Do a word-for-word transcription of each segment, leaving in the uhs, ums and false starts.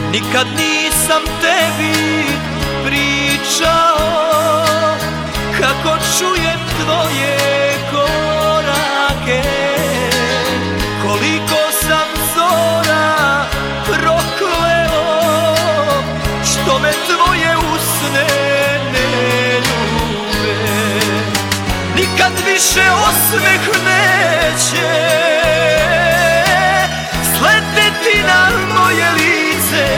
Nikad nisam tebi pričao kako čujem tvoje korake, koliko sam zora prokleo što me tvoje usne ne ljube. Nikad više osmeh neće sleteti na moje lice.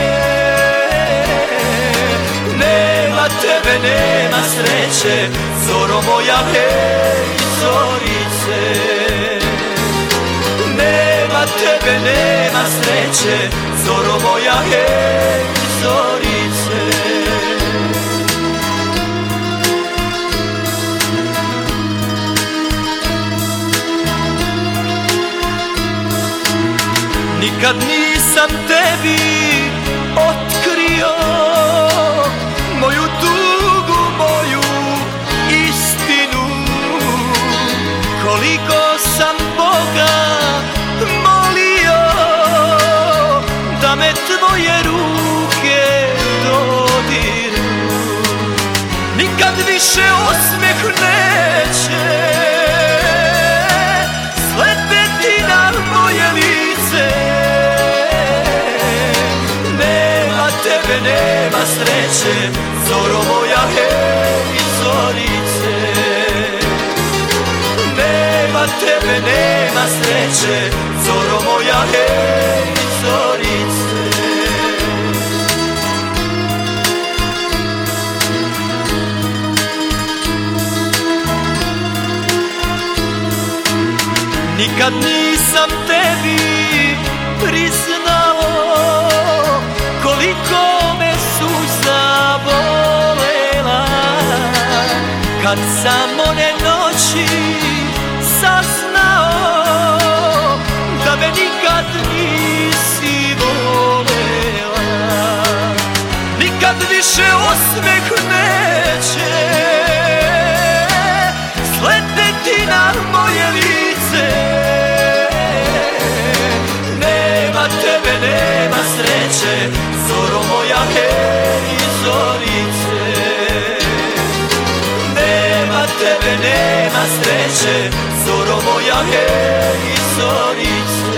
Nema tebe, nema sreće, zoro moja, hej, zorice. Nema tebe, nema sreće, zoro moja, hej, zorice. Nikad nisam tebi otkrio moju tugu, moju istinu, koliko sam Boga molio da me tvoje ruke dodirnu. Nikad više osmeh neće sleteti na moje lice. Nema tebe, nema sreće, zoro moja, hej, zorice. Nema tebe, nema sreće, zoro moja, hej, zorice. Nikad nisam tebi priznao koliko me suza bolela kad sam one noći saznao da me nikad nisi volela. Nikad više osmeh neće sleteti na moje lice. Nema tebe, nema sreće, zoro moja, hej, zorice. Nema tebe, nema sreće, zoro moja, hej, zorice.